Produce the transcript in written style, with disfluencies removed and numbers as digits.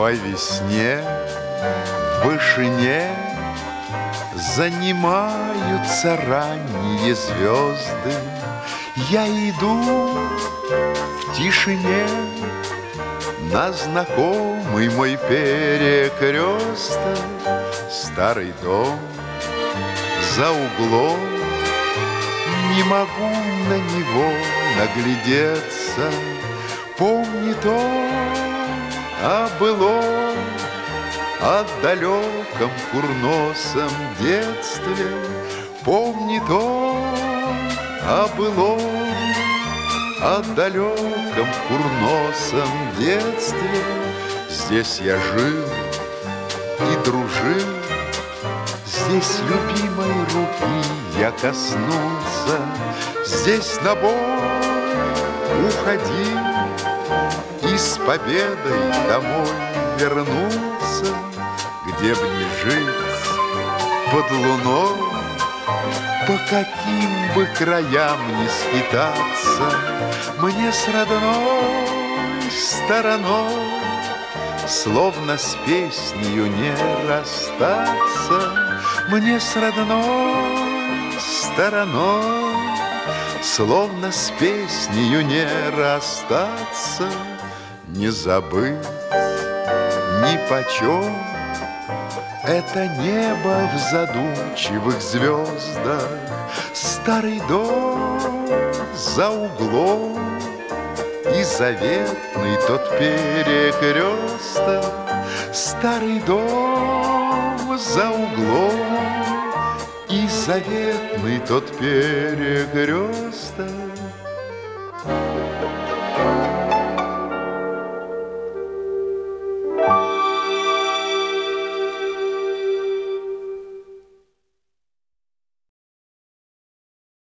Зимой, весне, в вышине занимаются ранние звезды. Я иду в тишине на знакомый мой перекресток. Старый дом за углом, не могу на него наглядеться. Помнит он о былом, о далеком курносом детстве. Помнит он о былом, о далеком курносом детстве. Здесь я жил и дружил, здесь любимой руки я коснулся, здесь на бой уходил и с победой домой вернулся. Где б ни жить под луной, по каким бы краям ни скитаться, мне с родной стороной словно с песнею не расстаться. Мне с родной стороной словно с песнею не расстаться. Не забыть ни почем это небо в задумчивых звездах, старый дом за углом и заветный тот перекресток. Старый дом за углом и заветный тот перекресток.